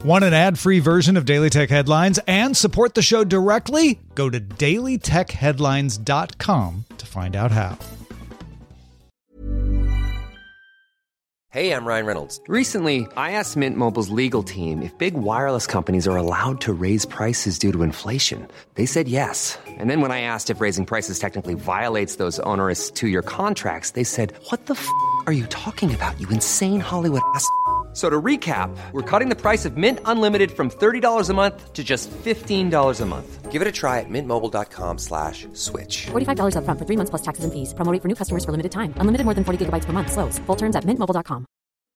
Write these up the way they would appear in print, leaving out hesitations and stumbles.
Want an ad-free version of Daily Tech Headlines and support the show directly? Go to dailytechheadlines.com to find out how. Hey, I'm Ryan Reynolds. Recently, I asked Mint Mobile's legal team if big wireless companies are allowed to raise prices due to inflation. They said yes. And then when I asked if raising prices technically violates those onerous two-year contracts, they said, "What the f*** are you talking about, you insane Hollywood ass?" So to recap, we're cutting the price of Mint Unlimited from $30 a month to just $15 a month. Give it a try at mintmobile.com/switch. $45 up front for 3 months plus taxes and fees. Promo rate for new customers for limited time. Unlimited more than 40 gigabytes per month. Slows full terms at mintmobile.com.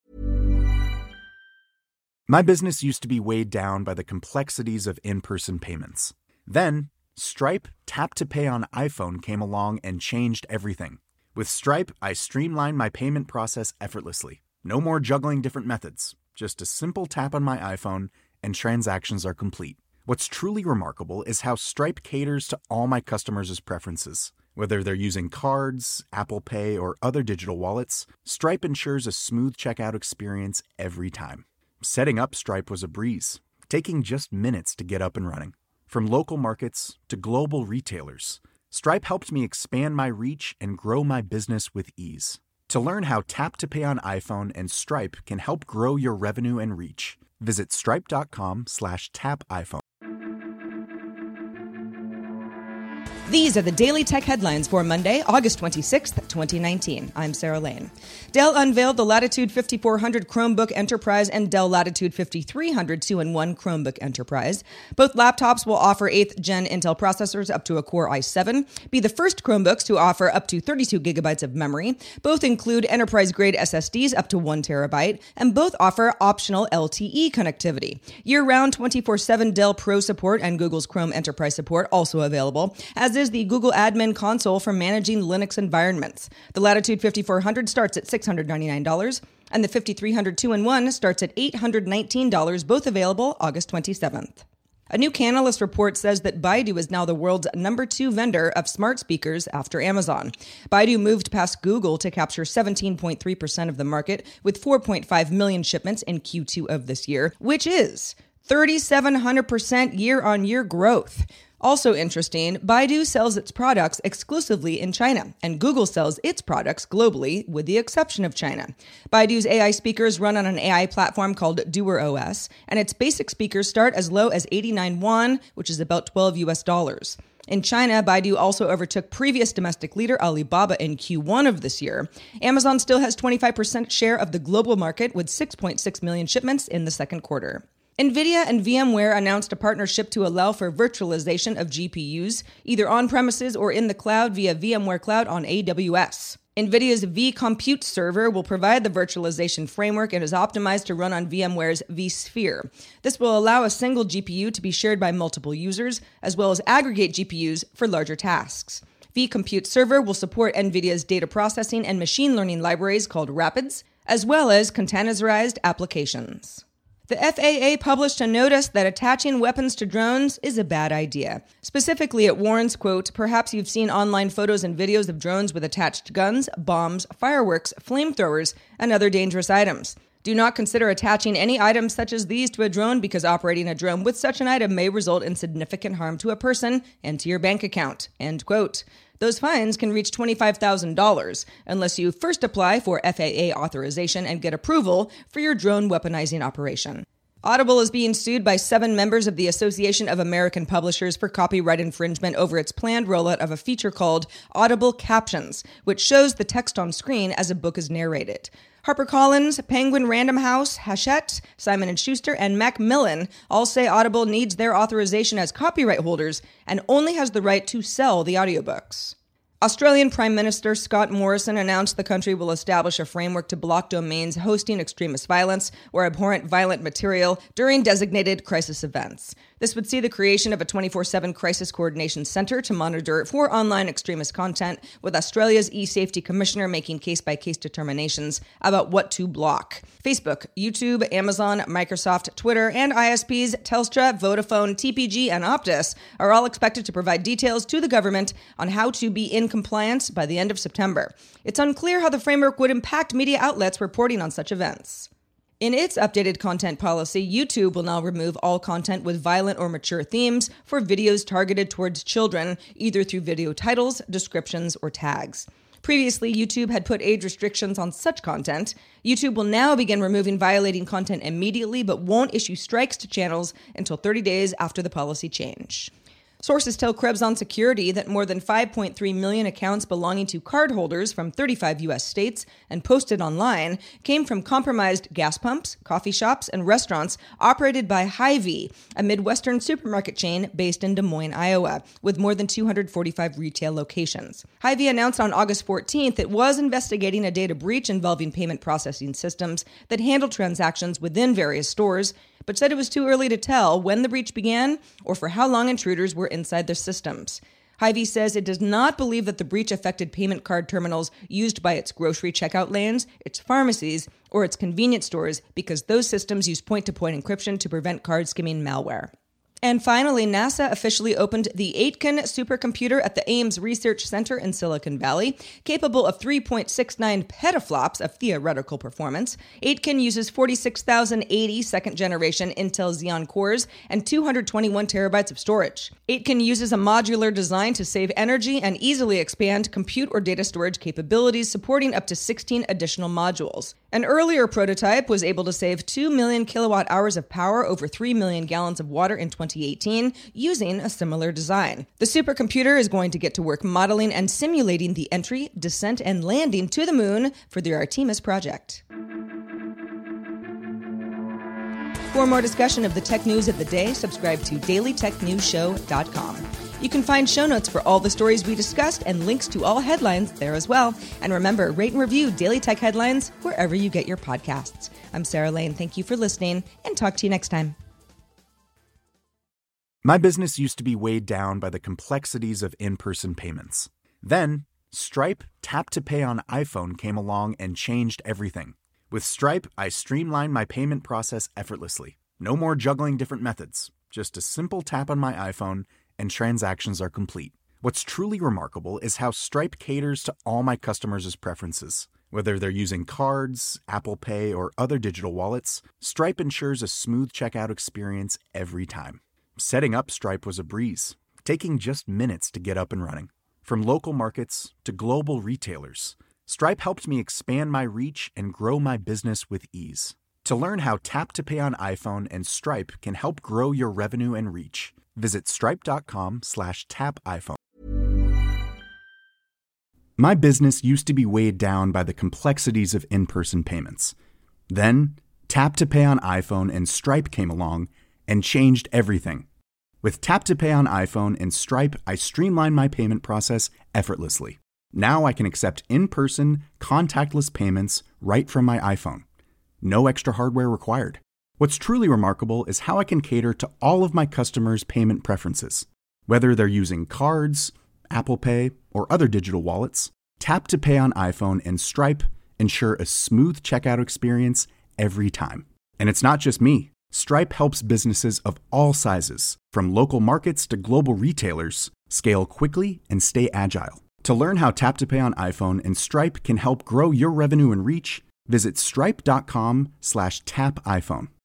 My business used to be weighed down by the complexities of in-person payments. Then, Stripe Tap to Pay on iPhone came along and changed everything. With Stripe, I streamlined my payment process effortlessly. No more juggling different methods. Just a simple tap on my iPhone and transactions are complete. What's truly remarkable is how Stripe caters to all my customers' preferences. Whether they're using cards, Apple Pay, or other digital wallets, Stripe ensures a smooth checkout experience every time. Setting up Stripe was a breeze, taking just minutes to get up and running. From local markets to global retailers, Stripe helped me expand my reach and grow my business with ease. To learn how Tap to Pay on iPhone and Stripe can help grow your revenue and reach, visit stripe.com/tapiphone. These are the Daily Tech Headlines for Monday, August 26th, 2019. I'm Sarah Lane. Dell unveiled the Latitude 5400 Chromebook Enterprise and Dell Latitude 5300 2-in-1 Chromebook Enterprise. Both laptops will offer 8th Gen Intel processors up to a Core i7, be the first Chromebooks to offer up to 32 gigabytes of memory. Both include enterprise-grade SSDs up to 1 terabyte, and both offer optional LTE connectivity. Year-round 24/7 Dell Pro support and Google's Chrome Enterprise support also available, as is the Google Admin Console for managing Linux environments. The Latitude 5400 starts at $699, and the 5300 2-in-1 starts at $819, both available August 27th. A new Canalys report says that Baidu is now the world's number 2 vendor of smart speakers after Amazon. Baidu moved past Google to capture 17.3% of the market with 4.5 million shipments in Q2 of this year, which is 3,700% year-on-year growth. Also interesting, Baidu sells its products exclusively in China, and Google sells its products globally, with the exception of China. Baidu's AI speakers run on an AI platform called DuerOS, and its basic speakers start as low as 89 yuan, which is about $12. In China, Baidu also overtook previous domestic leader Alibaba in Q1 of this year. Amazon still has 25% share of the global market with 6.6 million shipments in the second quarter. NVIDIA and VMware announced a partnership to allow for virtualization of GPUs, either on-premises or in the cloud via VMware Cloud on AWS. NVIDIA's vCompute server will provide the virtualization framework and is optimized to run on VMware's vSphere. This will allow a single GPU to be shared by multiple users, as well as aggregate GPUs for larger tasks. vCompute server will support NVIDIA's data processing and machine learning libraries called Rapids, as well as containerized applications. The FAA published a notice that attaching weapons to drones is a bad idea. Specifically, it warns, quote, "Perhaps you've seen online photos and videos of drones with attached guns, bombs, fireworks, flamethrowers, and other dangerous items. Do not consider attaching any items such as these to a drone because operating a drone with such an item may result in significant harm to a person and to your bank account," end quote. Those fines can reach $25,000 unless you first apply for FAA authorization and get approval for your drone weaponizing operation. Audible is being sued by 7 members of the Association of American Publishers for copyright infringement over its planned rollout of a feature called Audible Captions, which shows the text on screen as a book is narrated. HarperCollins, Penguin Random House, Hachette, Simon & Schuster, and Macmillan all say Audible needs their authorization as copyright holders and only has the right to sell the audiobooks. Australian Prime Minister Scott Morrison announced the country will establish a framework to block domains hosting extremist violence or abhorrent violent material during designated crisis events. This would see the creation of a 24/7 crisis coordination center to monitor for online extremist content, with Australia's e-safety commissioner making case-by-case determinations about what to block. Facebook, YouTube, Amazon, Microsoft, Twitter, and ISPs Telstra, Vodafone, TPG, and Optus are all expected to provide details to the government on how to be in compliance by the end of September. It's unclear how the framework would impact media outlets reporting on such events. In its updated content policy, YouTube will now remove all content with violent or mature themes for videos targeted towards children, either through video titles, descriptions, or tags. Previously, YouTube had put age restrictions on such content. YouTube will now begin removing violating content immediately, but won't issue strikes to channels until 30 days after the policy change. Sources tell Krebs on Security that more than 5.3 million accounts belonging to cardholders from 35 U.S. states and posted online came from compromised gas pumps, coffee shops, and restaurants operated by Hy-Vee, a Midwestern supermarket chain based in Des Moines, Iowa, with more than 245 retail locations. Hy-Vee announced on August 14th it was investigating a data breach involving payment processing systems that handle transactions within various stores, but said it was too early to tell when the breach began or for how long intruders were inside their systems. Hy-Vee says it does not believe that the breach affected payment card terminals used by its grocery checkout lanes, its pharmacies, or its convenience stores because those systems use point-to-point encryption to prevent card skimming malware. And finally, NASA officially opened the Aitken supercomputer at the Ames Research Center in Silicon Valley, capable of 3.69 petaflops of theoretical performance. Aitken uses 46,080 second-generation Intel Xeon cores and 221 terabytes of storage. Aitken uses a modular design to save energy and easily expand compute or data storage capabilities, supporting up to 16 additional modules. An earlier prototype was able to save 2 million kilowatt hours of power over 3 million gallons of water in 2018 using a similar design. The supercomputer is going to get to work modeling and simulating the entry, descent, and landing to the moon for the Artemis project. For more discussion of the tech news of the day, subscribe to dailytechnewsshow.com. You can find show notes for all the stories we discussed and links to all headlines there as well. And remember, rate and review Daily Tech Headlines wherever you get your podcasts. I'm Sarah Lane. Thank you for listening, and talk to you next time. My business used to be weighed down by the complexities of in-person payments. Then, Stripe Tap to Pay on iPhone came along and changed everything. With Stripe, I streamlined my payment process effortlessly. No more juggling different methods. Just a simple tap on my iPhone, and transactions are complete. What's truly remarkable is how Stripe caters to all my customers' preferences. Whether they're using cards, Apple Pay, or other digital wallets, Stripe ensures a smooth checkout experience every time. Setting up Stripe was a breeze, taking just minutes to get up and running. From local markets to global retailers, Stripe helped me expand my reach and grow my business with ease. To learn how Tap to Pay on iPhone and Stripe can help grow your revenue and reach, visit stripe.com/tapiphone. My business used to be weighed down by the complexities of in-person payments. Then, Tap to Pay on iPhone and Stripe came along and changed everything. With Tap to Pay on iPhone and Stripe, I streamlined my payment process effortlessly. Now I can accept in-person, contactless payments right from my iPhone. No extra hardware required. What's truly remarkable is how I can cater to all of my customers' payment preferences. Whether they're using cards, Apple Pay, or other digital wallets, Tap to Pay on iPhone and Stripe ensure a smooth checkout experience every time. And it's not just me. Stripe helps businesses of all sizes, from local markets to global retailers, scale quickly and stay agile. To learn how Tap to Pay on iPhone and Stripe can help grow your revenue and reach, visit stripe.com/tapiphone.